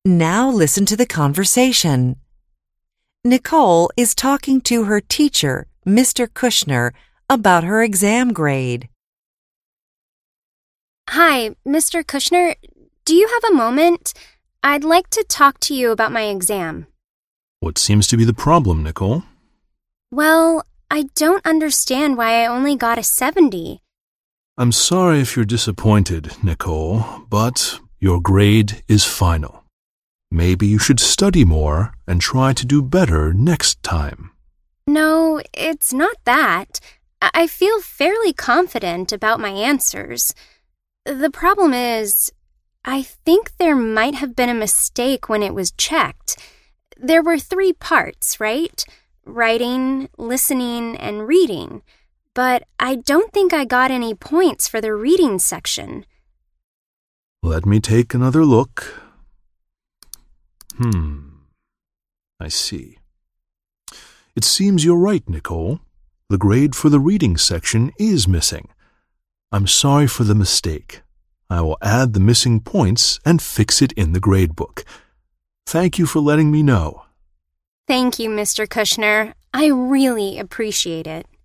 Now listen to the conversation. Nicole is talking to her teacher, Mr. Kushner, about her exam grade. Hi, Mr. Kushner. Do you have a moment? I'd like to talk to you about my exam. What seems to be the problem, Nicole? Well, I don't understand why I only got a 70. I'm sorry if you're disappointed, Nicole, but your grade is final. Maybe you should study more and try to do better next time. No, it's not that. I feel fairly confident about my answers. The problem is, I think there might have been a mistake when it was checked. There were 3 parts, right? Writing, listening, and reading. But I don't think I got any points for the reading section. Let me take another look. I see. It seems you're right, Nicole. The grade for the reading section is missing. I'm sorry for the mistake. I will add the missing points and fix it in the gradebook. Thank you for letting me know. Thank you, Mr. Kushner. I really appreciate it.